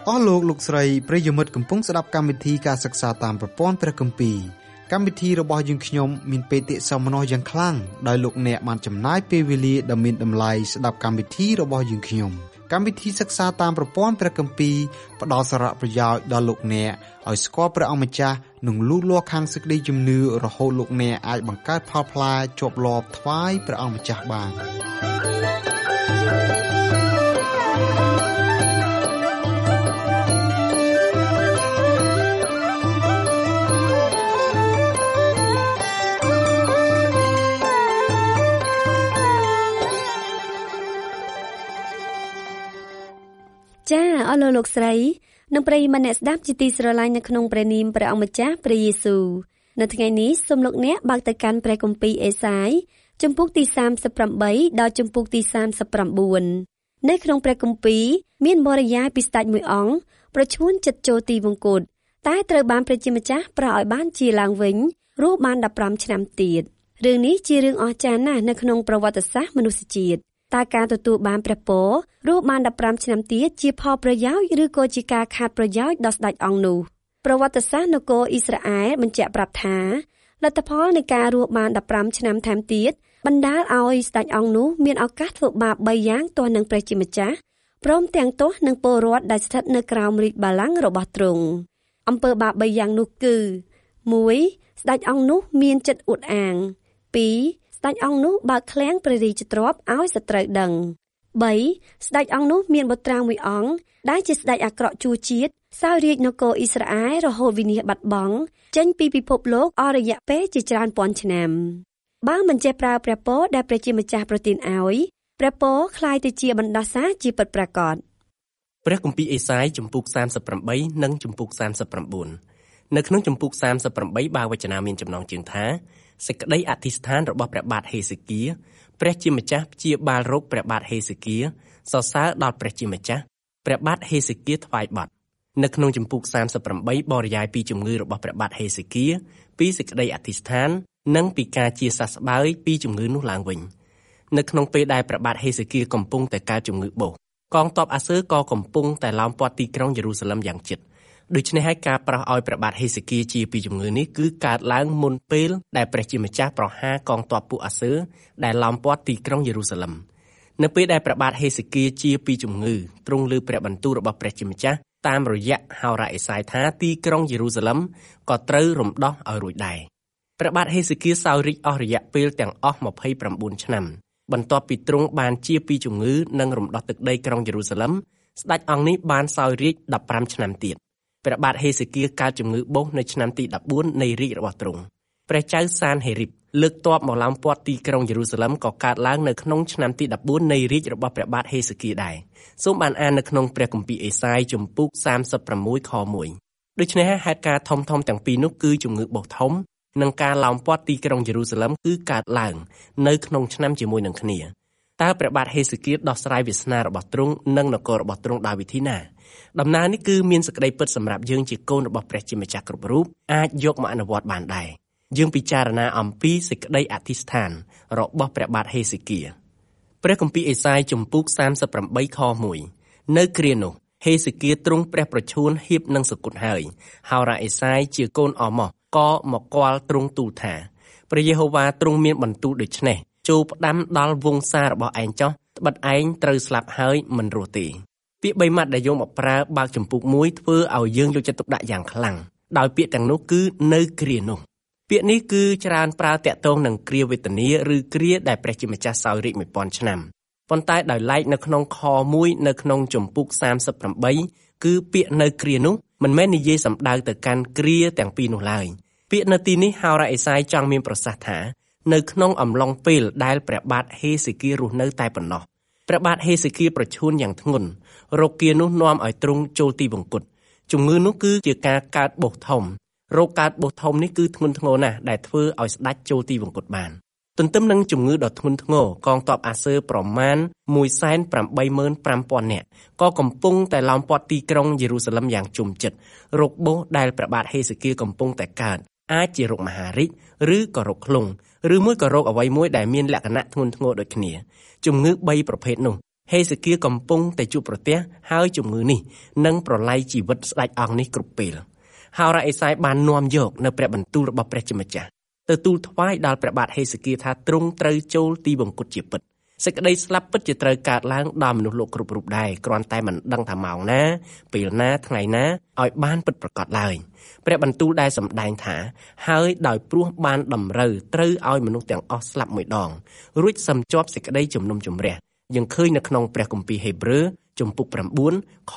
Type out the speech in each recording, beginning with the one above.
អស់លោកស្រីប្រិយមិត្តកំពុងស្ដាប់កម្មវិធីការសិក្សាតាមប្រព័ន្ធព្រះគម្ពីរកម្មវិធីរបស់យើងខ្ញុំមានបេតិសោមនស្សយ៉ាងខ្លាំងដោយលោកអ្នកបានចំណាយពេលវេលាដ៏មានតម្លៃស្ដាប់កម្មវិធីរបស់យើងខ្ញុំកម្មវិធីសិក្សាតាមប្រព័ន្ធព្រះគម្ពីរផ្ដល់សារៈប្រយោជន៍ដល់លោកអ្នកឲ្យស្គាល់ព្រះអង្គម្ចាស់និងលូតលាស់ខាងសេចក្តីជំនឿរហូតលោកអ្នកអាចបង្កើតផលផ្លែជាប់លាប់ថ្វាយព្រះអង្គម្ចាស់បានចាអស់លោកស្រីនិងប្រិយមិត្តអ្នកស្ដាប់ជាទីស្រឡាញ់នៅក្នុងព្រះនាមព្រះអង្គម្ចាស់ព្រះយេស៊ូវនៅថ្ងៃនេះសូមលោកអ្នកបើកទៅកាន់ព្រះគម្ពីរអេសាយជំពូកទី38ដល់ជំពូកទី39នៅក្នុងព្រះគម្ពីរមានបរិយាយពីស្ដេចមួយអង្គប្រឈួនចិត្តចូលទីវង្គតតែត្រូវបានព្រះជាម្ចាស់ប្រោសឲ្យបានជាឡើងវិញរស់បាន15ឆ្នាំទៀតរឿងនេះជារឿងអស្ចារ្យណាស់នៅក្នុងប្រវត្តិសាស្ត្រមនុស្សជាតិតើការទទួលបានព្រះពររស់បាន15ឆ្នាំទៀតជាផលប្រយោជន៍ឬក៏ជាការខាតប្រយោជន៍ដល់ស្ដេចអង្គនោះប្រវត្តិសាស្ត្រនគរអ៊ីស្រាអែលបញ្ជាក់ប្រាប់ថាលទ្ធផលនៃការរស់បាន15ឆ្នាំថែមទៀតបណ្ដាលឲ្យស្ដេចអង្គនោះមានឱកាសធ្វើបាប3យ៉ាងទាស់នឹងព្រះជាម្ចាស់ព្រមទាំងទាស់នឹងពលរដ្ឋដែលស្ថិតនៅក្រោមរាជបល្ល័ង្ករបស់ទ្រង់អំពើបាប3យ៉ាងនោះគឺ 1. ស្ដេចអង្គនោះមានចិត្តអួតអាង 2. ស្ដេចអង្គនោះបើកឃ្លាំងព្រះរាជទ្រព្យឲ្យសត្រូវដឹង 3. ស្ដេចអង្គនោះមានបុត្រាមួយអង្គដែលជាស្ដេចអាក្រក់ជួជាតិសោយរាជនគរអ៊ីស្រាអែលរហូតវិនាសបាត់បង់ចេញពីពិភពលោកអស់រយៈពេលជាច្រើនពាន់ឆ្នាំបើមិនចេះប្រើព្រះពរដែលព្រះជាម្ចាស់ប្រទានឲ្យព្រះពរคล้ายទៅជាបណ្ដាសាជាពិតប្រាកដព្រះគម្ពីរអេសាយជំពូក38និងជំពូក39នៅក្នុងជំពូក38បាវចនាមានចំណងជើងថាសេចក្តីអធិស្ឋានរបស់ព្រះបាទហេសេគៀព្រះជាម្ចាស់ព្យាបាលរោគព្រះបាទហេសេគៀសរសើរដល់ព្រះជាម្ចាស់ព្រះបាទហេសេគៀថ្វាយបទនៅក្នុងជំពូក38បរិយាយពីជំងឺរបស់ព្រះបាទហេសេគៀពីសេចក្តីអធិស្ឋាននិងពីការជាសះស្បើយពីជំងឺនោះឡើងវិញនៅក្នុងពេលដែលព្រះបាទហេសេគៀកំពុងតែកើតជំងឺបោសកងទ័ពអាសឺក៏កំពុងតែឡោមព័ទ្ធទីក្រុងយេរូសាឡឹមយ៉ាងជិតដូច្នេះហើយការប្រោសឲ្យព្រះបាទហេសេគៀជាពីជំងឺនេះគឺកើតឡើងមុនពេលដែលព្រះជាម្ចាស់ប្រហារកងទ័ពពួកអាសឺដែលឡោមព័ទ្ធទីក្រុងយេរូសាឡឹមនៅពេលដែលព្រះបាទហេសេគៀជាពីជំងឺទ្រង់ឮព្រះបន្ទូលរបស់ព្រះជាម្ចាស់តាមរយៈហោរ៉ាអេសាយថាទីក្រុងយេរូសាឡឹមក៏ត្រូវរំដោះឲ្យរួចដែរព្រះបាទហេសេគៀសោយរាជ្យអស់រយៈពេលទាំងអស់29ឆ្នាំបន្ទាប់ពីទ្រង់បានជាពីជំងឺនិងរំដោះទឹកដីក្រុងយេរូសាឡឹមស្ដេចអង្គនេះបានសោយរាជ្យ15ឆ្នាំទៀតព្រះបាទហេសេគៀកើតជំងឺបោសនៅឆ្នាំទី14នៃរាជ្យរបស់ទ្រង់ព្រះចៅសានហេរីបលើកទ័ពមកឡោមព័ទ្ធទីក្រុងយេរូសាឡឹមក៏កើតឡើងនៅក្នុងឆ្នាំទី14នៃរាជ្យរបស់ព្រះបាទហេសេគៀដែរសូមបានអាននៅក្នុងព្រះគម្ពីរអេសាយជំពូក36ខ1ដូច្នេះហេតុការណ៍ធំទាំងពីរនោះគឺជំងឺបោសធំនិងការឡោមព័ទ្ធទីក្រុងយេរូសាឡឹមគឺកើតឡើងនៅក្នុងឆ្នាំជាមួយនឹងគ្នាតើព្រះបាទហេសេគៀដោះស្រាយវាសនារបស់ទ្រង់និងនគររបស់ទ្រង់ដោយវិធីណាដំណើរនេះគឺមានសេចក្តីពិតសម្រាប់យើងជាកូនរបស់ព្រះជាម្ចាស់គ្រប់រូបអាចយកមកអនុវត្តបានដែរយើងពិចារណាអំពីសេចក្តីអធិស្ឋានរបស់ព្រះបាទហេសេគៀព្រះគម្ពីរអេសាយជំពូក38ខ1នៅគ្រានោះហេសេគៀទ្រង់ព្រះប្រឈួនហៀបនឹងសគត់ហើយហោរ៉ាអេសាយជាកូនអម៉ូសក៏មកគាល់ទ្រង់ទូលថាព្រះយេហូវ៉ាទ្រង់មានបន្ទូលដូច្នេះចូលផ្ដាំដល់វង្សារបស់ឯងចុះត្បិតឯងត្រូវស្លាប់ហើយមិនរស់ទេពាក្យ3ម៉ាត់ដែលយកមកប្រើបើកជំពូក1ធ្វើឲ្យយើងយកចិត្តទុកដាក់យ៉ាងខ្លាំងដោយពាក្យទាំងនោះគឺនៅគ្រានោះពាក្យនេះគឺច្រើនប្រើតាក់ទងនឹងគ្រាវេទនាឬគ្រាដែលព្រះជាម្ចាស់សោយរាជ្យ1000ឆ្នាំប៉ុន្តែដោយឡែកនៅក្នុងខ1នៅក្នុងជំពូក38គឺពាក្យនៅគ្រានោះមិនមែននិយាយសំដៅទៅកាន់គ្រាទាំងពីរនោះឡើយពាក្យនៅទីនេះហោរ៉ាអេសាយចង់មានប្រសាសន៍ថានៅក្នុងអំឡុងពេលដែលព្រះបាទហេសេគៀរស់នៅតែប៉ុណ្ណោះព្រះបាទហេសេគៀប្រឈួនយ៉ាងធ្ងន់រោគគានោះនាំឲ្យទ្រង់ចូលទីវង្គតជំងឺនោះគឺជាការកើតបោសធំរោគកើតបោសធំនេះគឺធ្ងន់ធ្ងរណាស់ដែលធ្វើឲ្យស្ដេចចូលទីវង្គតបានទន្ទឹមនឹងជំងឺដ៏ធ្ងន់ធ្ងរកងទ័ពអាសឺប្រមាណ 185,000 នាក់ក៏កំពុងតែឡោមព័ទ្ធទីក្រុងយេរូសាឡឹមយ៉ាងជុំជិតរោគបោសដែលព្រះបាទហេសេគៀកំពុងតែកើតអាចជារោគមហារីកឬក៏រោគខ្លុងឬមួយក៏រោគអ្វីមួយដែលមានលក្ខណៈធ្ងន់ធ្ងរដូចគ្នាជំងឺ3ប្រភេទនោះហេសេគៀកំពុងតែជួបប្រទះហើយជំងឺនេះនឹងប្រឡាយជីវិតស្ដេចអង្គនេះគ្រប់ពេលហើយរ៉ាអេសាយបាននាំយកនៅព្រះបន្ទូលរបស់ព្រះជាម្ចាស់ទៅទូលថ្វាយដល់ព្រះបាទហេសេគៀថាទ្រង់ត្រូវចូលទីបង្គត់ជាពិតសេចក្តីស្លាប់ពិតជាត្រូវកើតឡើងដល់មនុស្សលោកគ្រប់រូបដែរគ្រាន់តែមិនដឹងថាម៉ោងណាពេលណាថ្ងៃណាឲ្យបានពិតប្រាកដឡើយព្រះបន្ទូលដែលសម្ដែងថាហើយដោយព្រោះបានតម្រូវត្រូវឲ្យមនុស្សទាំងអស់ស្លាប់មួយដងរួចសំជាប់សេចក្តីជំនុំជម្រះយើងឃើញនៅក្នុងព្រះគម្ពីរហេព្រើរជំពូក9ខ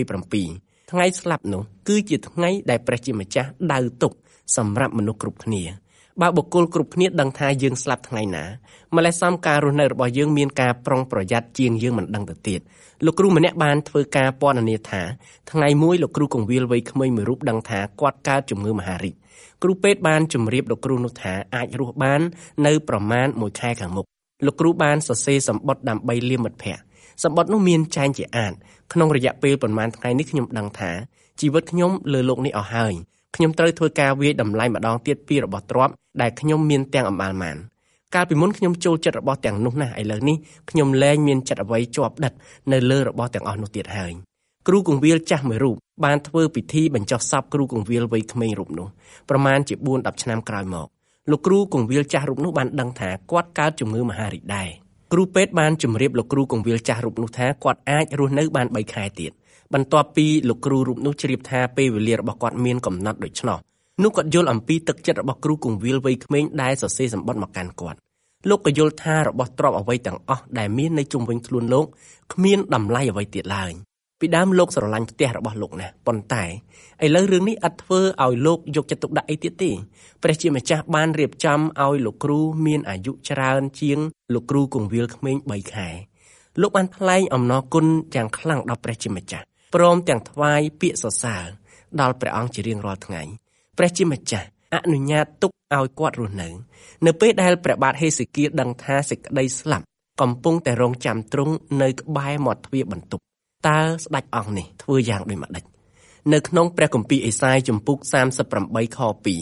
27ថ្ងៃស្លាប់នោះគឺជាថ្ងៃដែលព្រះជាម្ចាស់ដៅទុកសម្រាប់មនុស្សគ្រប់គ្នាបើបុគ្គលគ្រប់គ្នាដឹងថាយើងស្លាប់ថ្ងៃណាម្ល៉េះសំការរស់នៅរបស់យើងមានការប្រុងប្រយ័ត្នជាងយើងមិនដឹងទៅទៀតលោកគ្រូម្នាក់បានធ្វើការពណ៌នាថាថ្ងៃមួយលោកគ្រូកងវិលវ័យក្មេងមួយរូបដឹងថាគាត់កើតជំងឺមហារីកគ្រូពេទ្យបានជម្រាបលោកគ្រូនោះថាអាចរស់បាននៅប្រមាណ1ខែខាងមុខលោកគ្រូបានសរសេរសម្បត្តិដើម្បីលាមិត្តភ័ក្តិសម្បត្តិនោះមានចែងជាអាតក្នុងរយៈពេលប្រមាណថ្ងៃនេះខ្ញុំដឹងថាជីវិតខ្ញុំលើโลกនេះអស់ហើយខ្ញុំត្រូវធ្វើការវាយតម្លៃម្ដងទៀតពីរបស់ទ្រព្យដែលខ្ញុំមានទាំងអំបាលមានកាលពីមុនខ្ញុំចូលចិត្តរបស់ទាំងនោះណាស់ឥឡូវនេះខ្ញុំលែងមានចិត្តអ្វីជាប់ដិតនៅលើរបស់ទាំងអស់នោះទៀតហើយគ្រូកងវិលចាស់មួយរូបបានធ្វើពិធីបញ្ចុះសពគ្រូកងវិលវ័យក្មេងរូបនោះប្រមាណជា 4-10 ឆ្នាំក្រោយមកលោកគ្រូកងវិលចាស់រូបនោះបានដឹងថាគាត់កើតជំងឺមហារីកដែរគ្រូពេទ្យបានជម្រាបលោកគ្រូកងវិលចាស់រូបនោះថាគាត់អាចរស់នៅបាន3ខែទៀតបន្ទាប់ពីលោកគ្រូរូបនោះជ្រាបថាពេលវេលារបស់គាត់មានកំណត់ដូច្នោះនោះគាត់យល់អំពីទឹកចិត្តរបស់គ្រូកងវិលវ័យក្មេងដែលសរសេរសម្បត្តិមកកាន់គាត់លោកក៏យល់ថារបស់ទ្រព្យអ្វីទាំងអស់ដែលមាននៅជុំវិញខ្លួនលោកគ្មានតម្លៃអ្វីទៀតឡើយពីដើមលោកស្រឡាញ់ផ្ទះរបស់លោកណាស់ប៉ុន្តែឥឡូវរឿងនេះឥតធ្វើឲ្យលោកយកចិត្តទុកដាក់អីទៀតទេព្រះជាម្ចាស់បានរៀបចំឲ្យលោកគ្រូមានអាយុច្រើនជាងលោកគ្រូកងវិលក្មេង3ខែលោកបានថ្លែងអំណរគុណយ៉ាងខ្លាំងដល់ព្រះជាម្ចាស់ព្រមទាំងថ្វាយពាក្យសរសើរដល់ព្រះអង្គជារៀងរាល់ថ្ងៃព្រះជាម្ចាស់អនុញ្ញាតទុកឲ្យគាត់រស់នៅពេលដែលព្រះបាទហេសេគៀដឹងថាសេចក្តីស្លាប់កំពុងតែរងចាំទ្រង់នៅក្បែរមាត់ទ្វារបន្ទប់តើស្ដេចអង្គនេះធ្វើយ៉ាងដូចម្ដេចនៅក្នុងព្រះគម្ពីរអេសាយជំពូក38ខ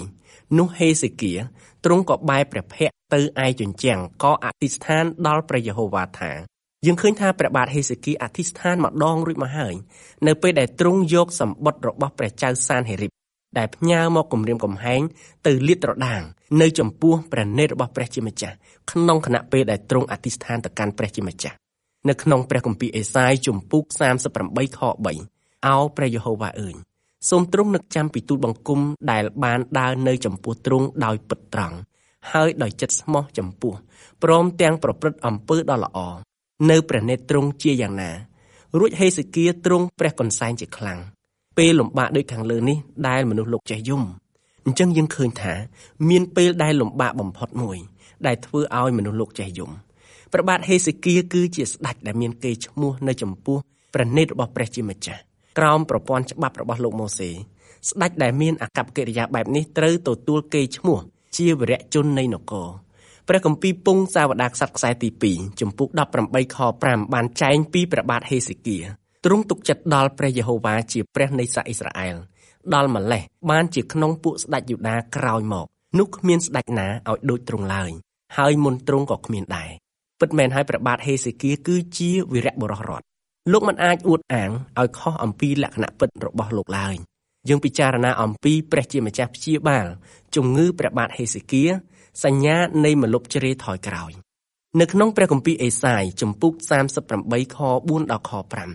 2នោះហេសេគៀទ្រង់ក៏បែរព្រះភ័ក្ត្រទៅឯជញ្ជាំងក៏អធិស្ឋានដល់ព្រះយេហូវ៉ាថាយើងឃើញថាព្រះបាទហេសេគៀអធិស្ឋានម្ដងរួចមកហើយនៅពេលដែលទ្រង់យកសម្បត្តិរបស់ព្រះចៅសានហេរីបដែលផ្ញើមកគំរាមកំហែងទៅលាតត្រដាងនៅចំពោះព្រះនេតរបស់ព្រះជាម្ចាស់ក្នុងខណៈពេលដែលទ្រង់អធិស្ឋានទៅកាន់ព្រះជាម្ចាស់នៅក្នុងព្រះគម្ពីរអេសាយជំពូក38ខ3អោព្រះយេហូវ៉ាអើយសូមទ្រង់នឹកចាំពីទូលបង្គំដែលបានដើរនៅចំពោះទ្រង់ដោយពិតត្រង់ហើយដោយចិត្តស្មោះចំពោះព្រមទាំងប្រព្រឹត្តអំពើដ៏ល្អនៅព្រះនេតទ្រង់ជាយ៉ាងណារួចហេសេគៀទ្រង់ព្រះកន្សែងជាខ្លាំងពេលលំបាកដូចខាងលើនេះដែលមនុស្សលោកចេះយំអញ្ចឹងយើងឃើញថាមានពេលដែលលំបាកបំផុតមួយដែលធ្វើឲ្យមនុស្សលោកចេះយំព្រះបាទហេសេគៀគឺជាស្ដេចដែលមានកេរ្តិ៍ឈ្មោះនៅចំពោះព្រះនេតរបស់ព្រះជាម្ចាស់ក្រោមប្រព័ន្ធច្បាប់របស់លោកម៉ូសេស្ដេចដែលមានអាកប្បកិរិយាបែបនេះត្រូវទទួលកេរ្តិ៍ឈ្មោះជាវីរជននៃនគរព្រះគម្ពីរពងសាវតារក្សត្រខ្សែទី2ជំពូក18ខ5បានចែងពីព្រះបាទហេសេគៀទ្រង់ទុកចិត្តដល់ព្រះយេហូវ៉ាជាព្រះនៃសាសអ៊ីស្រាអែលដល់ម្លេះបានជាក្នុងពួកស្ដេចយូដាក្រោយមកនោះគ្មានស្ដេចណាឲ្យដូចទ្រង់ឡើយហើយមុនទ្រង់ក៏គ្មានដែរពិតមែនហើយព្រះបាទហេសេគៀគឺជាវីរបុរសរដ្ឋលោកមិនអាចអួតអាងឲ្យខុសអំពីលក្ខណៈពិតរបស់លោកឡើយយើងពិចារណាអំពីព្រះជាម្ចាស់ព្យាបាលជំងឺព្រះបាទហេសេគៀសញ្ញានៃម្លប់ជ្រេថយក្រោយនៅក្នុងព្រះគម្ពីរអេសាយជំពូក38ខ4ដល់ខ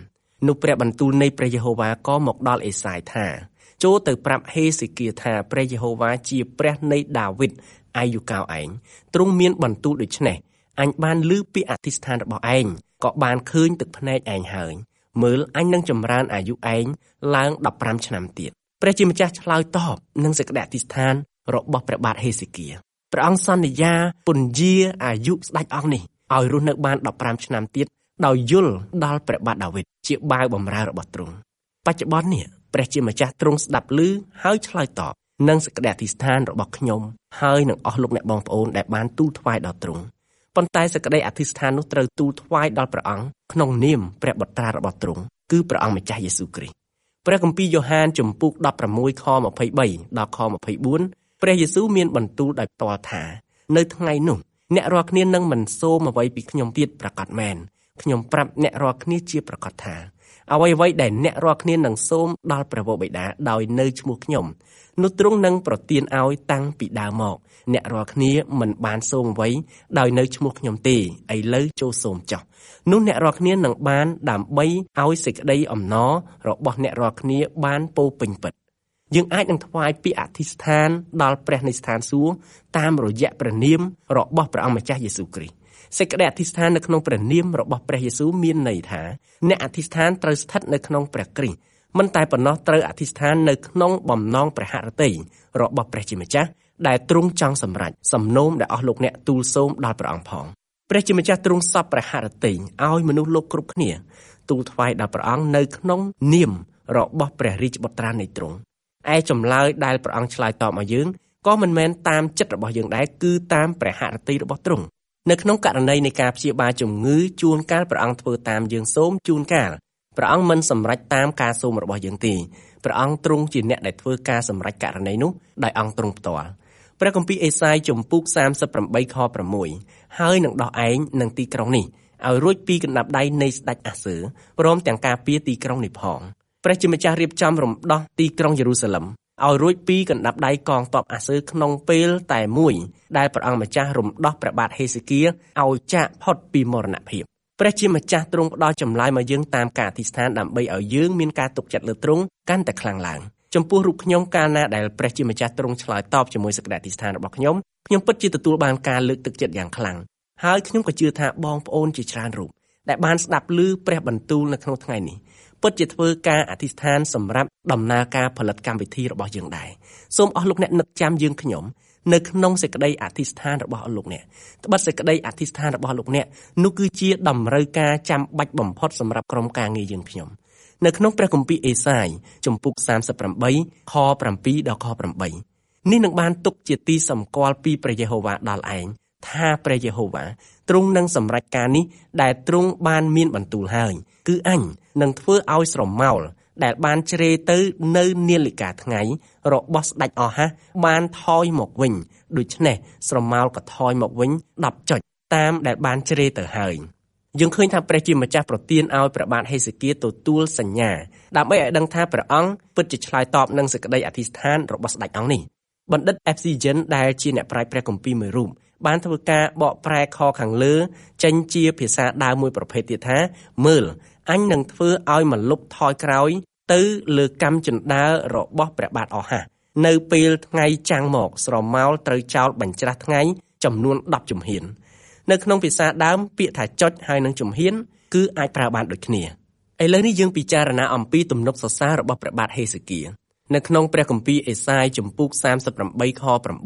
5នោះព្រះបន្ទូលនៃព្រះយេហូវ៉ាក៏មកដល់អេសាយថាចូលទៅប្រាប់ហេសេគៀថាព្រះយេហូវ៉ាជាព្រះនៃដាវីតអាយុកោឯងទ្រង់មានបន្ទូលដូច្នេះអញបានឮពីអធិស្ឋានរបស់ឯងក៏បានឃើញទឹកភ្នែកឯងហើយមើលអញនឹងចម្រើនអាយុឯងឡើង15ឆ្នាំទៀតព្រះជាម្ចាស់ឆ្លើយតបនឹងសេចក្តីអធិស្ឋានរបស់ព្រះបាទហេសេគៀព្រះអង្គសន្យាពន្យាអាយុស្ដេចអង្គនេះឲ្យរស់នៅបាន15ឆ្នាំទៀតដោយយល់ដល់ព្រះបាទដាវីតជាបាវបម្រើរបស់ទ្រង់បច្ចុប្បន្ននេះព្រះជាម្ចាស់ទ្រង់ស្ដាប់ឮហើយឆ្លើយតបនឹងសេចក្តីអធិស្ឋានរបស់ខ្ញុំហើយនឹងអស់លោកអ្នកបងប្អូនដែលបានទូលថ្វាយដល់ទ្រង់ប៉ុន្តែសេចក្តីអធិស្ឋាននោះត្រូវទូលថ្វាយដល់ព្រះអង្គក្នុងនាមព្រះបុត្រារបស់ទ្រង់គឺព្រះអង្គម្ចាស់យេស៊ូវគ្រីស្ទព្រះគម្ពីរយ៉ូហានជំពូក16ខ23ដល់ខ24ព្រះយេស៊ូវមានបន្ទូលដោយផ្ទាល់ថានៅថ្ងៃនោះអ្នករាល់គ្នានឹងមិនសូមអ្វីពីខ្ញុំទៀតប្រាកដមែនខ្ញុំប្រាប់អ្នករាល់គ្នាជាប្រកាសថាអ្វីៗដែលអ្នករាល់គ្នានឹងសូមដល់ព្រះវរបិតាដោយនៅឈ្មោះខ្ញុំនោះទ្រង់នឹងប្រទានឲ្យតាំងពីដើមមកអ្នករាល់គ្នាមិនបានសូមអ្វីដោយនៅឈ្មោះខ្ញុំទេឥឡូវចូលសូមចុះនោះអ្នករាល់គ្នានឹងបានដើម្បីឲ្យសេចក្តីអំណររបស់អ្នករាល់គ្នាបានពោពេញពិតយើងអាចនឹងថ្វាយពាក្យអធិស្ឋានដល់ព្រះនៃស្ថានសួគ៌តាមរយៈព្រះនាមរបស់ព្រះអង្គម្ចាស់យេស៊ូវគ្រីស្ទសេចក្តីអធិស្ឋាននៅក្នុងព្រះនាមរបស់ព្រះយេស៊ូវមានន័យថាអ្នកអធិស្ឋានត្រូវស្ថិតនៅក្នុងព្រះគ្រីស្ទមិនតែប៉ុណ្ណោះត្រូវអធិស្ឋាននៅក្នុងបំណងព្រះហឫទ័យរបស់ព្រះជាម្ចាស់ដែលទ្រង់ចង់សម្រេចសំណូមដែលអស់លោកអ្នកទូលសូមដល់ព្រះអង្គផងព្រះជាម្ចាស់ទ្រង់សពព្រះហឫទ័យឲ្យមនុស្សលោកគ្រប់គ្នាទូលថ្វាយដល់ព្រះអង្គនៅក្នុងនាមរបស់ព្រះរាជបុត្រានៃទ្រង់ឯចម្លើយដែលព្រះអង្គឆ្លើយតបមកយើងក៏មិនមែនតាមចិត្តរបស់យើងដែរគឺតាមព្រះហឫទ័យរបស់ទ្រង់នៅក្នុងករណីនៃការព្យាបាលជំងឺជួនកាលព្រះអង្គធ្វើតាមយើងសូមជួនកាលព្រះអង្គមិនសម្រេចតាមការសូមរបស់យើងទេព្រះអង្គទ្រង់ជាអ្នកដែលធ្វើការសម្រេចករណីនោះដោយអង្គទ្រង់ផ្ទាល់ព្រះគម្ពីរអេសាយជំពូក38ខ6ហើយនឹងដោះឯងនឹងទីក្រុងនេះឲ្យរួចពីកណ្ដាប់ដៃនៃស្ដេចអាសឺព្រមទាំងការពារទីក្រុងនេះផងព្រះជាម្ចាស់រៀបចំរំដោះទីក្រុងយេរូសាឡិមឲ្យរួចពីកណ្ដាប់ដៃកងទ័ពអាសឺក្នុងពេលតែមួយដែលព្រះអង្គម្ចាស់រំដោះព្រះបាទហេសេគៀឲ្យចាកផុតពីមរណភាពព្រះជាម្ចាស់ទ្រង់ផ្ដល់ចម្លើយមកយើងតាមការអធិស្ឋានដើម្បីឲ្យយើងមានការទុកចិត្តលើទ្រង់កាន់តែខ្លាំងឡើងចំពោះរូបខ្ញុំកាលណាដែលព្រះជាម្ចាស់ទ្រង់ឆ្លើយតបជាមួយសេចក្តីអធិស្ឋានរបស់ខ្ញុំពិតជាទទួលបានការលើកទឹកចិត្តយ៉ាងខ្លាំងហើយខ្ញុំក៏ជឿថាបងប្អូនជាច្រើនរូបដែលបានស្ដាប់ឮព្រះបន្ទូលនៅក្នុងថ្ងៃនេះពិតជាធ្វើការអធិស្ឋានសម្រាប់ដំណើរការផលិតកម្មវិធីរបស់យើងដែរសូមអស់លោកអ្នកនឹកចាំយើងខ្ញុំនៅក្នុងសេចក្តីអធិស្ឋានរបស់អស់លោកអ្នកត្បិតសេចក្តីអធិស្ឋានរបស់លោកអ្នកនោះគឺជាតម្រូវការចាំបាច់បំផុតសម្រាប់ក្រុមការងារយើងខ្ញុំនៅក្នុងព្រះគម្ពីរអេសាយជំពូក38ខ7ដល់ខ8នេះនឹងបានទុកជាទីសម្គាល់ពីព្រះយេហូវ៉ាដល់ឯងថាព្រះយេហូវ៉ាទ្រង់នឹងសម្រេចការនេះដែលទ្រង់បានមានបន្ទូលហើយគឺអញនឹងធ្វើឲ្យស្រមោលដែលបានជ្រេទៅនៅនាឡិកាថ្ងៃរបស់ស្ដេចអហាសបានថយមកវិញដូច្នេះស្រមោលក៏ថយមកវិញ10ចុចតាមដែលបានជ្រេទៅហើយយើងឃើញថាព្រះជាម្ចាស់ប្រទានឲ្យព្រះបាទហេសេគៀទទួលសញ្ញាដើម្បីឲ្យដឹងថាព្រះអង្គពិតជាឆ្លើយតបនឹងសេចក្តីអធិស្ឋានរបស់ស្ដេចអង្គនេះបណ្ឌិត FCGen ដែលជាអ្នកប្រាជ្ញព្រះគម្ពីរមួយរូបបានធ្វើការបកប្រែខខាងលើចេញជាភាសាដើមមួយប្រភេទទៀតថាមើលអញនឹងធ្វើឲ្យមលុបថយក្រោយទៅលើកម្មជណ្ដើររបស់ព្រះបាទអហាសនៅពេលថ្ងៃចាំងមកស្រមោលត្រូវចោលបញ្ច្រាស់ថ្ងៃចំនួន10ជំហាននៅក្នុងភាសាដើមពាក្យថាចុចហើយនឹងជំហានគឺអាចប្រើបានដូចគ្នាឥឡូវនេះយើងពិចារណាអំពីទំនុកសរសើររបស់ព្រះបាទហេសេគៀនៅក្នុងព្រះគម្ពីរអេសាយជំពូក38ខ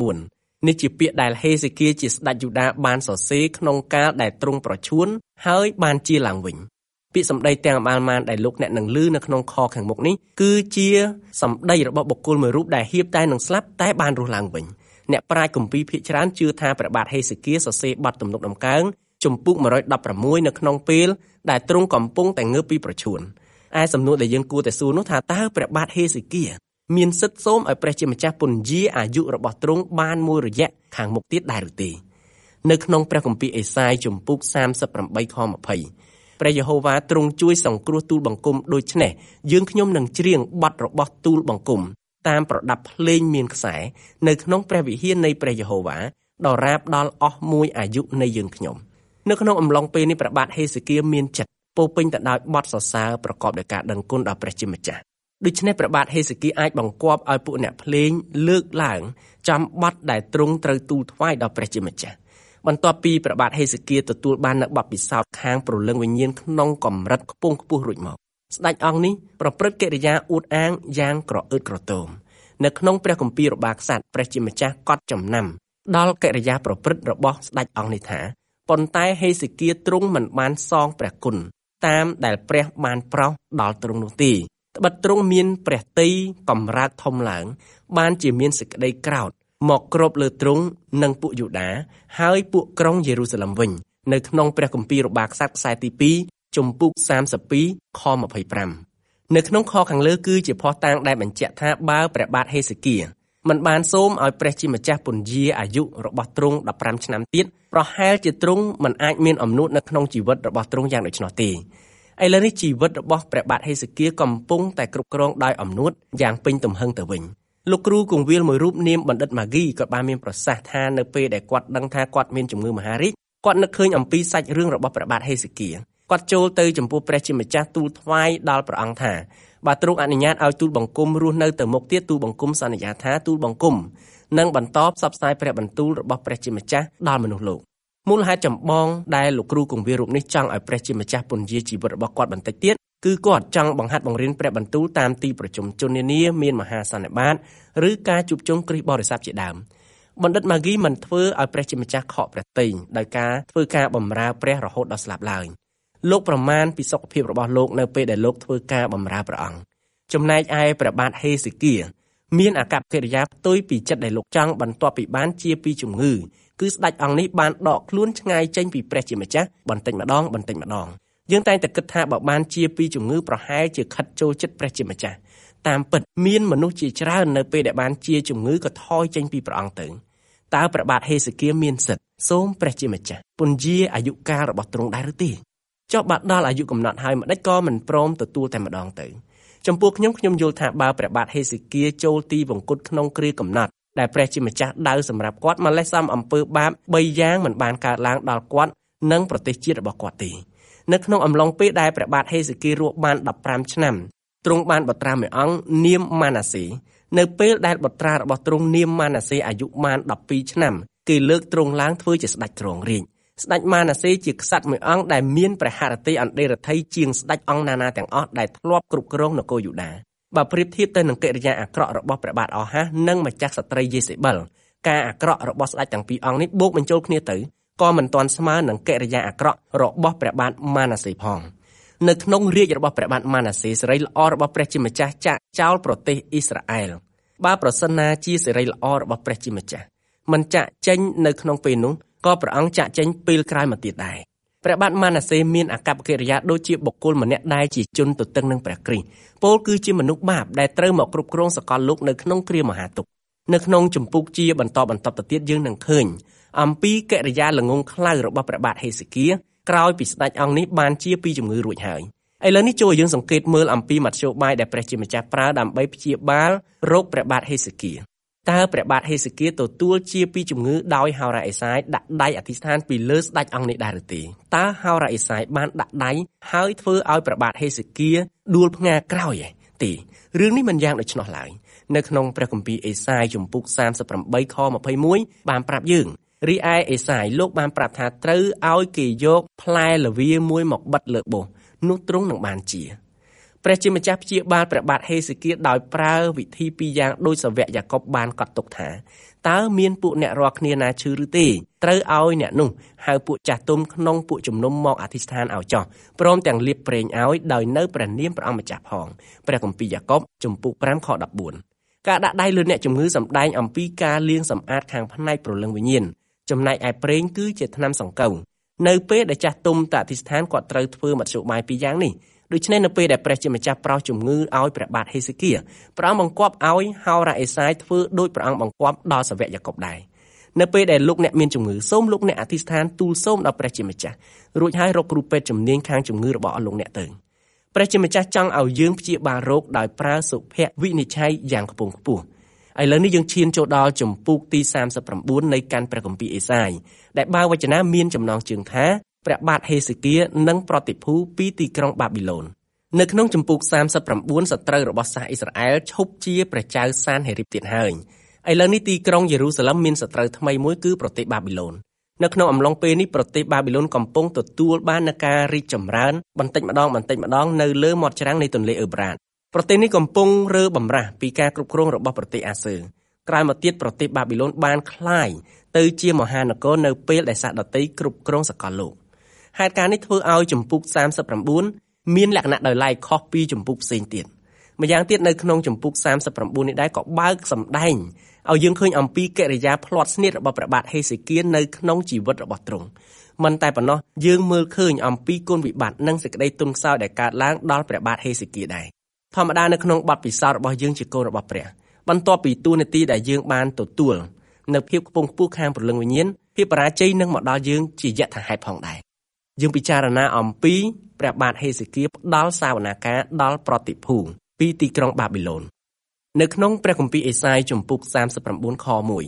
9នេះជាពាក្យដែលហេសេគៀជាស្ដេចយូដាបានសរសេរក្នុងកាលដែលទ្រង់ប្រឈួនហើយបានជាឡើងវិញពាក្យសម្ដីទាំងអបាលម៉ានដែលលោកអ្នកនឹងឮនៅក្នុងខខាងមុខនេះគឺជាសម្ដីរបស់បុគ្គលមួយរូបដែលហៀបតែនឹងស្លាប់តែបានរស់ឡើងវិញអ្នកប្រាជ្ញគម្ពីរភាគច្រើនជឿថាព្រះបាទហេសេគៀសរសេរបទទំនុកដំកើងជំពូក116នៅក្នុងពេលដែលទ្រង់កំពុងតែងើបពីប្រឈួនឯសំណួរដែលយើងគួរតែសួរនោះថាតើព្រះបាទហេសេគៀមានសិទ្ធិសូមឲ្យព្រះជាម្ចាស់ពន្យាអាយុរបស់ទ្រង់បានមួយរយៈខាងមុខទៀតដែរឬទេនៅក្នុងព្រះគម្ពីរអេសាយជំពូក38ខ20ព្រះយេហូវ៉ាទ្រង់ជួយសង្គ្រោះទូលបង្គំដូច្នេះយើងខ្ញុំនឹងច្រៀងបទរបស់ទូលបង្គំតាមប្រដាប់ភ្លេងមានខ្សែនៅក្នុងព្រះវិហារនៃព្រះយេហូវ៉ាដរាបដល់អស់មួយអាយុនៃយើងខ្ញុំនៅក្នុងអំឡុងពេលនេះព្រះបាទហេសេគៀមានចិត្តពោពេញទៅដោយបទសរសើរប្រកបដោយការដឹងគុណដល់ព្រះជាម្ចាស់ដូច្នេះព្រះបាទហេសេគៀអាចបង្គាប់ឲ្យពួកអ្នកភ្លេងលើកឡើងចំបទដែលទ្រង់ត្រូវទូលថ្វាយដល់ព្រះជាម្ចាស់បន្ទាប់ពីព្រះបាទហេសេគៀទទួលបាននូវបទពិសោធន៍ខាងព្រលឹងវិញ្ញាណក្នុងកម្រិតខ្ពង់ខ្ពស់រួចមកស្ដេចអង្គនេះប្រព្រឹត្តកិរិយាអួតអាងយ៉ាងក្រអឺតក្រទមនៅក្នុងព្រះគម្ពីររបាក្សត្រព្រះជាម្ចាស់កត់ចំណាំដល់កិរិយាប្រព្រឹត្តរបស់ស្ដេចអង្គនេះថាប៉ុន្តែហេសេគៀទ្រង់មិនបានសងព្រះគុណតាមដែលព្រះបានប្រោសដល់ទ្រង់នោះទេត្បិតទ្រង់មានព្រះទ័យកម្រើកធំឡើងបានជាមានសេចក្តីក្រោធមកគ្របលើទ្រង់និងពួកយូដាហើយពួកក្រុងយេរូសាឡិមវិញនៅក្នុងព្រះគម្ពីររបាក្សត្រខ្សែទី2ជំពូក32ខ25នៅក្នុងខខាងលើគឺជាភស្តុតាងដែលបញ្ជាក់ថាបើព្រះបាទហេសេគៀមិនបានសូមឲ្យព្រះជាម្ចាស់ពន្យាអាយុរបស់ទ្រង់15ឆ្នាំទៀតប្រហែលជាទ្រង់មិនអាចមានអំណួតនៅក្នុងជីវិតរបស់ទ្រង់យ៉ាងដូច្នោះទេឥឡូវនេះជីវិតរបស់ព្រះបាទហេសេគៀកំពុងតែគ្រប់គ្រងដោយអំណួតយ៉ាងពេញទំហឹងទៅវិញលោកគ្រូគង្វាលមួយរូបនាមបណ្ឌិតម៉ាហ្គីក៏បានមានប្រសាសន៍ថានៅពេលដែលគាត់ដឹងថាគាត់មានជំងឺមហារីកគាត់នឹកឃើញអំពីសាច់រឿងរបស់ព្រះបាទហេសេគៀគាត់ចូលទៅចំពោះព្រះជាម្ចាស់ទូលថ្វាយដល់ព្រះអង្គថាបើទ្រង់អនុញ្ញាតឲ្យទូលបង្គំរស់នៅទៅមុខទៀតទូលបង្គំសន្យាថាទូលបង្គំនឹងបន្តផ្សព្វផ្សាយព្រះបន្ទូលរបស់ព្រះជាម្ចាស់ដល់មនុស្សលោកមូលហេតុចម្បងដែលលោកគ្រូគង្វាលរូបនេះចង់ឲ្យព្រះជាម្ចាស់ពន្យាជីវិតរបស់គាត់បន្តិចទៀតគឺគាត់ចង់បង្ហាត់បង្រៀនព្រះបន្ទូលតាមទីប្រជុំជននានាមានមហាសន្និបាតឬការជួបជុំគ្រិស្តបរិស័ទជាដើមបណ្ឌិតម៉ាហ្គីមិនធ្វើឲ្យព្រះជាម្ចាស់ខកព្រះទ័យដោយការធ្វើការបម្រើព្រះរហូតដល់ស្លាប់ឡើយលោកប្រមាណពីសុខភាពរបស់លោកនៅពេលដែលលោកធ្វើការបម្រើព្រះអង្គចំណែកឯព្រះបាទហេសេគៀមានអាកប្បកិរិយាផ្ទុយពីចិត្តដែលលោកចង់បន្ទាប់ពីបានជាពីជំងឺគឺស្ដេចអង្គនេះបានដកខ្លួនឆ្ងាយចេញពីព្រះជាម្ចាស់បន្តិចម្ដងយើងតែងតែគិតថាបើបានជាពីជំងឺប្រហែលជាខិតចូលចិត្តព្រះជាម្ចាស់តាមពិតមានមនុស្សជាច្រើននៅពេលដែលបានជាជំងឺក៏ថយចេញពីព្រះអង្គទៅតើព្រះបាទហេសេគៀមានសិទ្ធិសូមព្រះជាម្ចាស់ពន្យាអាយុកាលរបស់ទ្រង់ដែរឬទេចុះបាត់ដល់អាយុកំណត់ហើយម្ដេចក៏មិនព្រមទទួលតែម្ដងទៅចំពោះខ្ញុំយល់ថាបើព្រះបាទហេសេគៀចូលទីវង្គតក្នុងគ្រាកំណត់ដែលព្រះជាម្ចាស់ដៅសម្រាប់គាត់ម្លេះសំអំពើបាប3យ៉ាងមិនបានកើតឡើងដល់គាត់និងប្រទេសជាតិរបស់គាត់ទេនៅក្នុងអំឡុងពេលដែលព្រះបាទហេសេគៀរស់បាន15ឆ្នាំទ្រង់បានបុត្រាមួយអង្គនាមម៉ាណាសេនៅពេលដែលបុត្រារបស់ទ្រង់នាមម៉ាណាសេអាយុបាន12ឆ្នាំគេលើកទ្រង់ឡើងធ្វើជាស្ដេចគ្រងរាជ្យស្ដេចម៉ាណាសេជាក្សត្រមួយអង្គដែលមានព្រះហឫទ័យអន្តេរថៃជាងស្ដេចអង្គណាៗទាំងអស់ដែលធ្លាប់គ្រប់គ្រងនគរយូដាបើប្រៀបធៀបទៅនឹងកិរិយាអាក្រក់របស់ព្រះបាទអូហាសនិងម្ចាស់ស្ត្រីយេសេបិលការអាក្រក់របស់ស្ដេចទាំងពីរអង្គនេះបូកបញ្ចូលគ្នាទៅក៏មិនទាន់ស្មើនឹងកិរិយាអាក្រក់របស់ព្រះបាទម៉ាណាសេផងនៅក្នុងរាជ្យរបស់ព្រះបាទម៉ាណាសេសេរីល្អរបស់ព្រះជាម្ចាស់ចាក់ចោលប្រទេសអ៊ីស្រាអែលបើប្រសិនណាជាសេរីល្អរបស់ព្រះជាម្ចាស់មិនចាក់ចេញនៅក្នុងពេលនោះក៏ព្រះអង្គចាក់ចេញពេលក្រោយមកទៀតដែរព្រះបាទម៉ាណាសេមានអាកប្បកិរិយាដូចជាបុគ្គលម្នាក់ដែលជាជនទទឹងនឹងព្រះគ្រីស្ទពោលគឺជាមនុស្សបាបដែលត្រូវមកគ្រប់គ្រងសកលលោកនៅក្នុងគ្រាមហាទុក្ខនៅក្នុងជំពូកជាបន្តទៅទៀតយើងនឹងឃើញអំពីកិរិយាល្ងង់ខ្លៅរបស់ព្រះបាទហេសេគៀក្រោយពីស្ដេចអង្គនេះបានជាពីជំងឺរួចហើយឥឡូវនេះចូលយើងសង្កេតមើលអំពីមធ្យោបាយដែលព្រះជាម្ចាស់ប្រើដើម្បីព្យាបាលរោគព្រះបាទហេសេគៀតើព្រះបាទហេសេគៀទទួលជាពីជំងឺដោយហោរាអេសាយដាក់ដៃអធិស្ឋានពីលើស្ដេចអង្គនេះដែរឬទេតើហោរាអេសាយបានដាក់ដៃហើយធ្វើឲ្យព្រះបាទហេសេគៀដួលផ្ងាក្រោយទេរឿងនេះមិនយ៉ាងដូច្នោះឡើយនៅក្នុងព្រះគម្ពីរអេសាយជំពូក38ខ21បានប្រាប់យើងរីឯអេសាយលោកបានប្រាប់ថាត្រូវឲ្យគេយកផ្លែល្វាមួយមកបិទលើបោះនោះទ្រង់នឹងបានជាព្រះជាម្ចាស់ព្យាបាលព្រះបាទហេសេគៀដោយប្រើវិធីពីរយ៉ាងដោយសាវកយ៉ាកុបបានកត់ទុកថាតើមានពួកអ្នករាល់គ្នាណាឈឺឬទេត្រូវឲ្យអ្នកនោះហៅពួកចាស់ទុំក្នុងពួកជំនុំមកអធិស្ឋានឲ្យចោះព្រមទាំងលាបប្រេងឲ្យដោយនៅព្រះនាមព្រះអង្គម្ចាស់ផងព្រះគម្ពីរយ៉ាកុបជំពូក5ខ14ការដាក់ដៃលើអ្នកជំងឺសម្ដែងអំពីការលាងសម្អាតខាងផ្នែកព្រលឹងវិញ្ញាណចំណែកឯប្រេងគឺជាថ្នាំសង្កូវនៅពេលដែលចាស់ទុំទៅអធិស្ឋានគាត់ត្រូវធ្វើមធ្យោបាយពីរយ៉ាងនេះដូច្នេះនៅពេលដែលព្រះជាម្ចាស់ប្រោសជំងឺឲ្យព្រះបាទហេសេគៀព្រះអង្គបង្គាប់ឲ្យហោរាអេសាយធ្វើដោយព្រះអង្គបង្គាប់ដល់សាវកយ៉ាកុបដែរនៅពេលដែលលោកអ្នកមានជំងឺសូមលោកអ្នកអធិស្ឋានទូលសូមដល់ព្រះជាម្ចាស់រួចហើយរកគ្រូពេទ្យជំនាញខាងជំងឺរបស់លោកអ្នកទៅព្រះជាម្ចាស់ចង់ឲ្យយើងព្យាបាលរោគដោយប្រើសុភវិនិច្ឆ័យយ៉ាងខ្ពង់ខ្ពស់ឥឡូវនេះយើងឈានចូលដល់ជំពូកទី39នៃកាន់ព្រះគម្ពីរអេសាយដែលបើវចនាមានចំណងជើងថាព្រះបាទហេសេគៀនិងប្រតិភូពីទីក្រុងបាប៊ីឡូននៅក្នុងជំពូក39សត្រូវរបស់សាសអ៊ីស្រាអែលឈប់ជាព្រះចៅសានហេរីបទៀតហើយឥឡូវនេះទីក្រុងយេរូសាឡឹមមានសត្រូវថ្មីមួយគឺប្រទេសបាប៊ីឡូននៅក្នុងអំឡុងពេលនេះប្រទេសបាប៊ីឡូនកំពុងទទួលបាននូវការរីកចម្រើនបន្តិចម្ដងនៅលើមាត់ច្រាំងនៃទន្លេអឺហ្វ្រាតប្រទេសនេះកំពុងរើបំរាស់ពីការគ្រប់គ្រងរបស់ប្រទេសអាស៊ើក្រោយមកទៀតប្រទេសបាប៊ីឡូនបានคล้ายទៅជាមហានគរនៅពេលដែលសាសដតីគ្រប់គ្រងសកលលោកហេតុការណ៍នេះធ្វើឲ្យជំពូក39មានលក្ខណៈដោយឡែកខុសពីជំពូកផ្សេងទៀតម្យ៉ាងទៀតនៅក្នុងជំពូក39នេះដែរក៏បើកសម្ដែងឲ្យយើងឃើញអំពីកិរិយាផ្្លាត់ស្នៀតរបស់ព្រះបាទហេសេគៀនៅក្នុងជីវិតរបស់ទ្រង់មិនតែប៉ុណ្ណោះយើងមើលឃើញអំពីគុណវិបត្តិនិងសេចក្តីទុនខ្សោយដែលកើតឡើងដល់ព្រះបាទហេសេគៀដែរធម្មតានៅក្នុងបទពិសោធន៍របស់យើងជាកូនរបស់ព្រះបន្ទាប់ពីតួនាទីដែលយើងបានទទួលនៅភាពខ្ពង់ខ្ពស់ខាងព្រលឹងវិញ្ញាណភាពបរាជ័យនឹងមកដល់យើងជាយថាហេតុផងដែរយើងពិចារណាអំពីព្រះបាទហេសេគៀផ្ដល់សាវនាការដល់ប្រតិភូពីទីក្រុងបាប៊ីឡូននៅក្នុងព្រះគម្ពីរអេសាយជំពូក39ខ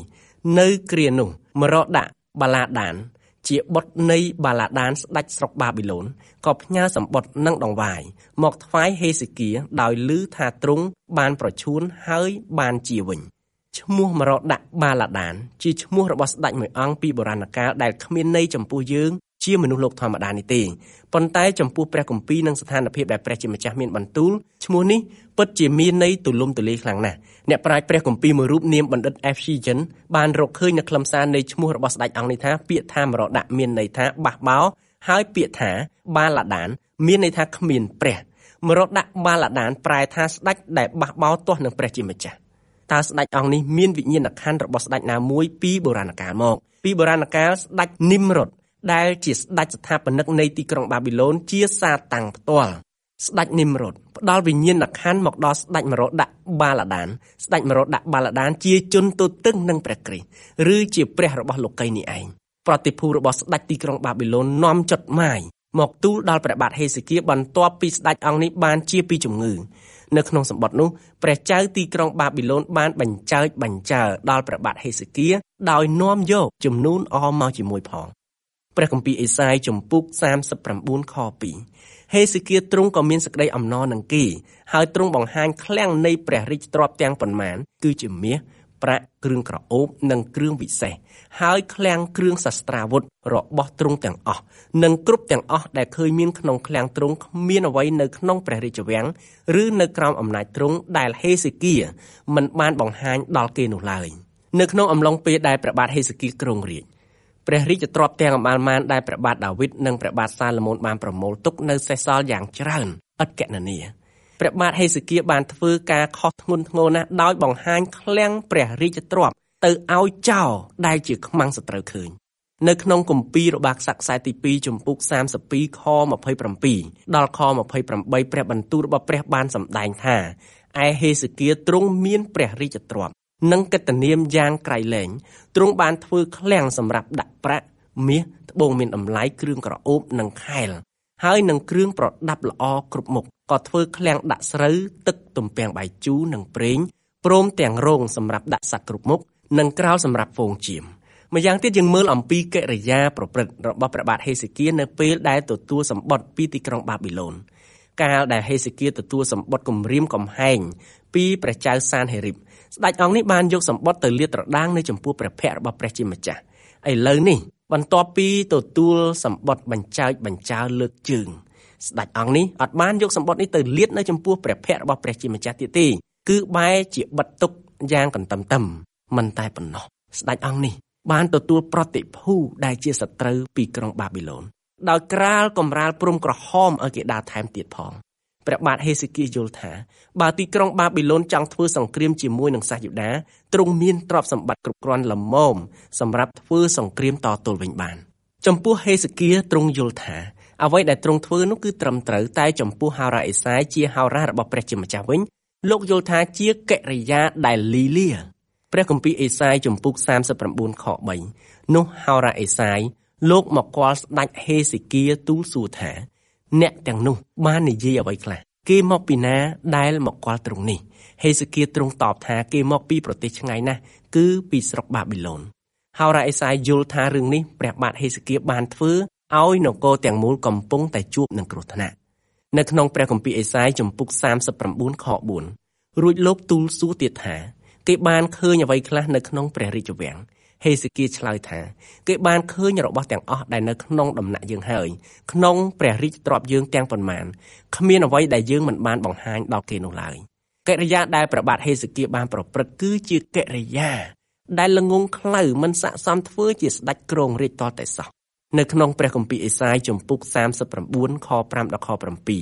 1នៅគ្រានោះមរដៈបាឡាដានជាបុត្រនៃបាឡាដានស្ដេចស្រុកបាប៊ីឡូនក៏ផ្ញើសម្បត្តិនិងដង្វាយមកថ្វាយហេសេគៀដោយឮថាទ្រង់បានប្រឈួនហើយបានជាវិញឈ្មោះមរដៈបាឡាដានជាឈ្មោះរបស់ស្ដេចមួយអង្គពីបុរាណកាលដែលគ្មានន័យចំពោះយើងជាមនុស្សលោកធម្មតានេះទេប៉ុន្តែចំពោះព្រះគម្ពីរនិងស្ថានភាពដែលព្រះជាម្ចាស់មានបន្ទូលឈ្មោះនេះពិតជាមានន័យទូលំទូលាយខ្លាំងណាស់អ្នកប្រាជ្ញព្រះគម្ពីរមួយរូបនាមបណ្ឌិត F.G. បានរកឃើញនៅខ្លឹមសារនៃឈ្មោះរបស់ស្ដេចអង្គនេះថាពាក្យថាមរដៈមានន័យថាបះបោរហើយពាក្យថាបាឡាដានមានន័យថាគ្មានព្រះមរដៈបាឡាដានប្រែថាស្ដេចដែលបះបោរទាស់នឹងព្រះជាម្ចាស់តើស្ដេចអង្គនេះមានវិញ្ញាណក្ខន្ធរបស់ស្ដេចណាមួយពីបុរាណកាលមកពីបុរាណកាលស្ដេចនីមរុតដែលជាស្ដេចស្ថាបនិកនៃទីក្រុងបាប៊ីឡូនជាសាតាំងផ្ទាល់ស្ដេចនីមរុតផ្ដល់វិញ្ញាណក្ខន្ធមកដល់ស្ដេចមរដៈបាឡាដានស្ដេចមរដៈបាឡាដានជាជនទទឹងនឹងព្រះគ្រីស្ទឬជាព្រះរបស់លោកីនេះឯងប្រតិភូរបស់ស្ដេចទីក្រុងបាប៊ីឡូននាំចុតម៉ាយមកទូលដល់ព្រះបាទហេសេគៀបន្ទាប់ពីស្ដេចអង្គនេះបានជាពីជំងឺនៅក្នុងសម្បត្តិនោះព្រះចៅទីក្រុងបាប៊ីឡូនបានបញ្ចើចបញ្ចើដល់ព្រះបាទហេសេគៀដោយនាំយកជំនូនអមមកជាមួយផងព្រះគម្ពីរអេសាយជំពូក39ខ2ហេសេគៀទ្រង់ក៏មានសេចក្តីអំណរនឹងគេហើយទ្រង់បង្ហាញឃ្លាំងនៃព្រះរាជទ្រព្យទាំងប៉ុន្មានគឺជាមាសប្រាក់គ្រឿងក្រអូបនិងគ្រឿងវិសេសហើយឃ្លាំងគ្រឿងសាស្ត្រាវុធរបស់ទ្រង់ទាំងអស់និងគ្រប់ទាំងអស់ដែលឃើញមានក្នុងឃ្លាំងទ្រង់គ្មានអ្វីនៅក្នុងព្រះរាជវាំងឬនៅក្រោមអំណាចទ្រង់ដែលហេសេគៀមិនបានបង្ហាញដល់គេនោះឡើយនៅក្នុងអំឡុងពេលដែលព្រះបាទហេសេគៀគ្រងរាជ្យព្រះរាជទ្រព្យទាំងអម្បាលដែលព្រះបាទដាវីតនិងព្រះបាទសាឡូមោនបានប្រមូលទុកនៅសេសសល់យ៉ាងច្រើនឥតគណនាព្រះបាទហេសេគៀបានធ្វើការខុសធ្ងន់ធ្ងរណាស់ដោយបង្ហាញឃ្លាំងព្រះរាជទ្រព្យទៅឲ្យចោរដែលជាខ្មាំងសត្រូវឃើញនៅក្នុងគម្ពីររបាក្សត្រខ្សែទី2ជំពូក32ខ27ដល់ខ28ព្រះបន្ទូលរបស់ព្រះបានសម្ដែងថាឯហេសេគៀទ្រង់មានព្រះរាជទ្រព្យនិងកិត្តិនាមយ៉ាងក្រៃលែងទ្រង់បានធ្វើឃ្លាំងសម្រាប់ដាក់ប្រាក់មាសត្បូងមានតម្លៃគ្រឿងក្រអូបនិងខែលហើយនឹងគ្រឿងប្រដាប់ល្អគ្រប់មុខក៏ធ្វើឃ្លាំងដាក់ស្រូវទឹកទំពាំងបាយជូរនិងប្រេងព្រមទាំងរោងសម្រាប់ដាក់សត្វគ្រប់មុខនិងក្រោលសម្រាប់ហ្វូងជៀមម្យ៉ាងទៀតយើងមើលអំពីកិរិយាប្រព្រឹត្តរបស់ព្រះបាទហេសេគៀនៅពេលដែលទទួលសម្បត្តិពីទីក្រុងបាប៊ីឡូនកាលដែលហេសេគៀទទួលសម្បត្តិគំរាមកំហែងពីព្រះចៅសានហេរីបស្ដេចអង្គនេះបានយកសម្បត្តិទៅលាតត្រដាងនៅចំពោះព្រះភ័ក្ត្ររបស់ព្រះជាម្ចាស់ឥឡូវនេះបន្ទាប់ពីទទួលសម្បត្តិបញ្ចើលើកជើងស្ដេចអង្គនេះអត់បានយកសម្បត្តិនេះទៅលាតនៅចំពោះព្រះភ័ក្ត្ររបស់ព្រះជាម្ចាស់ទៀតទេគឺបែរជាបិទទុកយ៉ាងកន្តឹមមិនតែប៉ុណ្ណោះស្ដេចអង្គនេះបានទទួលប្រតិភូដែលជាសត្រូវពីក្រុងបាប៊ីឡូនដោយក្រាលកំរាលព្រំក្រហមឲ្យគេដើរថែមទៀតផងព្រះបាទហេសេគៀយល់ថាបើទីក្រុងបាប៊ីឡូនចង់ធ្វើសង្គ្រាមជាមួយនឹងសាសយូដាទ្រង់មានទ្រព្យសម្បត្តិគ្រប់គ្រាន់ល្មមសម្រាប់ធ្វើសង្គ្រាមតទល់វិញបានចំពោះហេសេគៀទ្រង់យល់ថាអ្វីដែលទ្រង់ធ្វើនោះគឺត្រឹមត្រូវតែចំពោះហោរាអេសាយជាហោរារបស់ព្រះជាម្ចាស់វិញលោកយល់ថាជាកិរិយាដែលលីលាព្រះគម្ពីរអេសាយជំពូក39ខ3នោះហោរាអេសាយលោកមកគាល់ស្ដេចហេសេគៀទូលសួរថាអ្នកទាំងនោះបាននិយាយអ្វីខ្លះគេមកពីណាដែលមកគាល់ទ្រង់នេះហេសេគៀទ្រង់តបថាគេមកពីប្រទេសឆ្ងាយណាស់គឺពីស្រុកបាប៊ីឡូនហោរាអេសាយយល់ថារឿងនេះព្រះបាទហេសេគៀបានធ្វើឲ្យនគរទាំងមូលកំពុងតែជួបនឹងគ្រោះថ្នាក់នៅក្នុងព្រះគម្ពីរអេសាយជំពូក39ខ4រួចលោកទូលសួរទៀតថាគេបានឃើញអ្វីខ្លះនៅក្នុងព្រះរាជវាំងហេសេគៀឆ្លើយថាគេបានឃើញរបស់ទាំងអស់ដែលនៅក្នុងដំណាក់យើងហើយក្នុងព្រះរាជទ្រព្យយើងទាំងប៉ុន្មានគ្មានអ្វីដែលយើងមិនបានបង្ហាញដល់គេនោះឡើយកិរិយាដែលព្រះបាទហេសេគៀបានប្រព្រឹត្តគឺជាកិរិយាដែលល្ងង់ខ្លៅមិនស័ក្តិសមធ្វើជាស្ដេចគ្រងរាជ្យតតែសោះនៅក្នុងព្រះគម្ពីរអេសាយជំពូក39ខ5ដល់ខ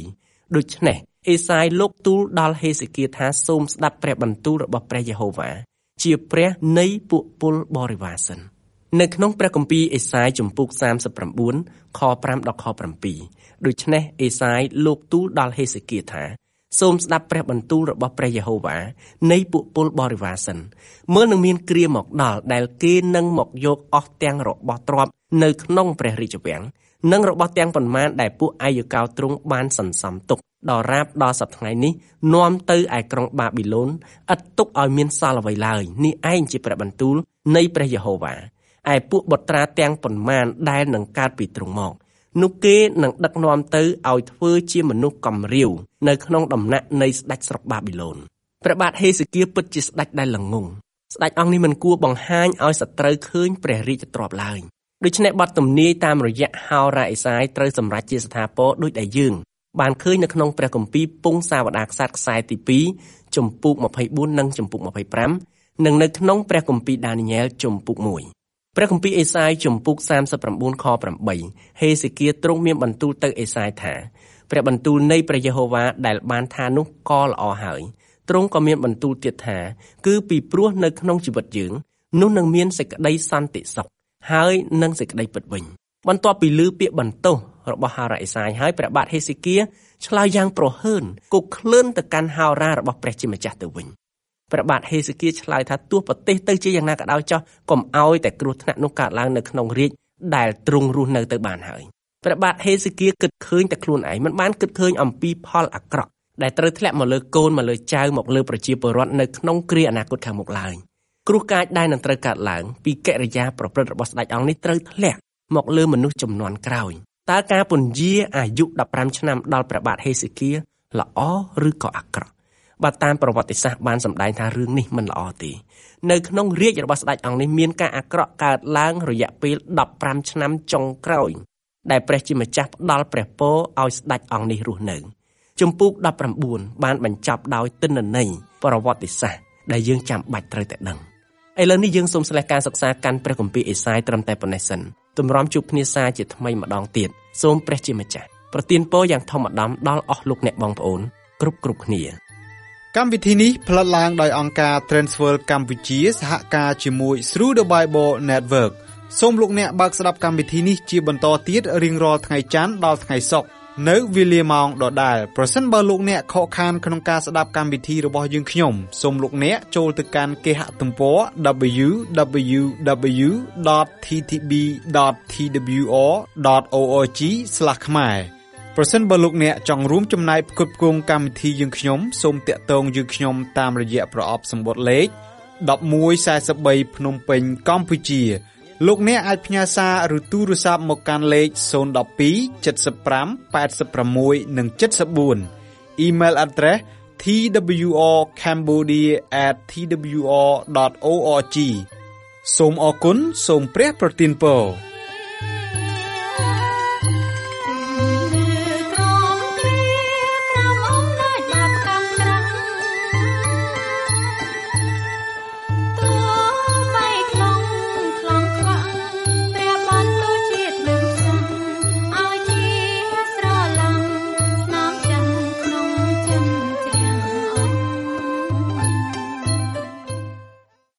7ដូច្នេះអេសាយលោកទូលដល់ហេសេគៀថាសូមស្ដាប់ព្រះបន្ទូលរបស់ព្រះយេហូវ៉ាជាព្រះនៃពួកពលបរិវារសិននៅក្នុងព្រះគម្ពីរអេសាយជំពូក39ខ5ដល់ខ7ដូច្នេះអេសាយលោកទូលដល់ហេសេគៀថាសូមស្ដាប់ព្រះបន្ទូលរបស់ព្រះយេហូវ៉ានៃពួកពលបរិវារសិនមើលនឹងមានគ្រាមកដល់ដែលគេនឹងមកយកអស់ទាំងរបស់ទ្រព្យនៅក្នុងព្រះរាជវាំងនិងរបស់ទាំងប៉ុន្មានដែលពួកអាយកោទ្រង់បានសន្សំទុកដល់រាបដល់សប្តាហ៍ថ្ងៃនេះនាំទៅឯក្រុងបាប៊ីឡូនឥតទុកឲ្យមានសល់អ្វីឡើយនេះឯងជាព្រះបន្ទូលនៃព្រះយេហូវ៉ាឯពួកបុត្រាទាំងប៉ុន្មានដែលនឹងកើតពីទ្រង់មកនោះគេនឹងដឹកនាំទៅឲ្យធ្វើជាមនុស្សកំរាវនៅក្នុងដំណាក់នៃស្ដេចស្រុកបាប៊ីឡូនព្រះបាទហេសេគៀពិតជាស្ដេចដែលល្ងង់ស្ដេចអង្គនេះមិនគួរបង្ហាញឲ្យសត្រូវឃើញព្រះរាជទ្រព្យឡើយដូច្នេះបទទំនាយតាមរយៈហោរ៉ាអេសាយត្រូវសម្រេចជាស្ថាពរដូចដែលយើងបានឃើញនៅក្នុងព្រះគម្ពីរពង្សាវតារក្សត្រខ្សែទី2ជំពូក24និងជំពូក25និងនៅក្នុងព្រះគម្ពីរដានីយ៉ែលជំពូក1ព្រះគម្ពីរអេសាយជំពូក39ខ8ហេសេគៀទ្រង់មានបន្ទូលទៅអេសាយថាព្រះបន្ទូលនៃព្រះយេហូវ៉ាដែលបានថានោះក៏ល្អហើយទ្រង់ក៏មានបន្ទូលទៀតថាគឺពីព្រោះនៅក្នុងជីវិតយើងនោះនឹងមានសេចក្តីសន្តិសុខហើយនឹងសេចក្តីពិតវិញបន្ទាប់ពីឮពាក្យបន្ទោសរបស់ហោរ៉ាអេសាយហើយព្រះបាទហេសេគៀឆ្លើយយ៉ាងប្រហើនគោកក្លឿនទៅកាន់ហោរ៉ារបស់ព្រះជាម្ចាស់ទៅវិញព្រះបាទហេសេគៀឆ្លើយថាទោះប្រទេសទៅជាយ៉ាងណាក៏ដោយចុះកុំឲ្យតែគ្រោះថ្នាក់នោះកើតឡើងនៅក្នុងរាជ្យដែលទ្រង់រស់នៅទៅបានហើយព្រះបាទហេសេគៀគិតឃើញតែខ្លួនឯងមិនបានគិតឃើញអំពីផលអាក្រក់ដែលត្រូវធ្លាក់មកលើកូនមកលើចៅមកលើប្រជាពលរដ្ឋនៅក្នុងគ្រាអនាគតខាងមុខឡើយគ្រោះកាចដែលនឹងត្រូវកើតឡើងពីកិរិយាប្រព្រឹត្តរបស់ស្ដេចអង្គនេះត្រូវធ្លាក់មកលើមនុស្សជំនាន់ក្រោយតើការពន្យាអាយុ15ឆ្នាំដល់ព្រះបាទហេសេគៀល្អឬក៏អាក្រក់បើតាមប្រវត្តិសាស្ត្របានសម្ដែងថារឿងនេះមិនល្អទេនៅក្នុងរាជ្យរបស់ស្ដេចអង្គនេះមានការអាក្រក់កើតឡើងរយៈពេល15ឆ្នាំចុងក្រោយដែលព្រះជាម្ចាស់ផ្ដល់ព្រះពរឲ្យស្ដេចអង្គនេះរស់នៅជំពូក19បានបញ្ចប់ដោយទិន្នន័យប្រវត្តិសាស្ត្រដែលយើងចាំបាច់ត្រូវតែដឹងឥឡូវនេះយើងសូមស្លេះការសិក្សាកាន់ព្រះគម្ពីរអេសាយត្រឹមតែប៉ុណ្ណេះសិនទម្រាំជួបគ្នាសាជាថ្មីម្ដងទៀតសូមព្រះជាម្ចាស់ប្រទានពរយ៉ាងធម្មតាដល់អស់លោកអ្នកបងប្អូនគ្រប់គ្នាកម្មវិធីនេះផ្លាត់ឡើងដោយអង្គការ Transworld កម្ពុជាសហការជាមួយ Through the Bible Network សូមលោកអ្នកបើកស្ដាប់កម្មវិធីនេះជាបន្តទៀតរៀងរាល់ថ្ងៃច័ន្ទដល់ថ្ងៃសុក្រនៅវេលាម៉ោងដដែលប្រសិនបើលោកអ្នកខកខានក្នុងការស្ដាប់កម្មវិធីរបស់យើងខ្ញុំសូមលោកអ្នកចូលទៅកាន់គេហទំព័រ www.ttb.twr.org/ ខ្មែរប្រសិនបើលោកអ្នកចង់រួមចំណែកផ្គត់ផ្គង់កម្មវិធីយើងខ្ញុំសូមតាក់ទងយើងខ្ញុំតាមរយៈប្រអប់សម្បត្តិលេខ1143ភ្នំពេញកម្ពុជាលោកអ្នកអាចផ្ញើសារឬទូរស័ព្ទមកកាន់លេខ012 75 86 និង 74 Email address twrcambodia@twr.org សូមអរគុណសូមព្រះប្រទានពរ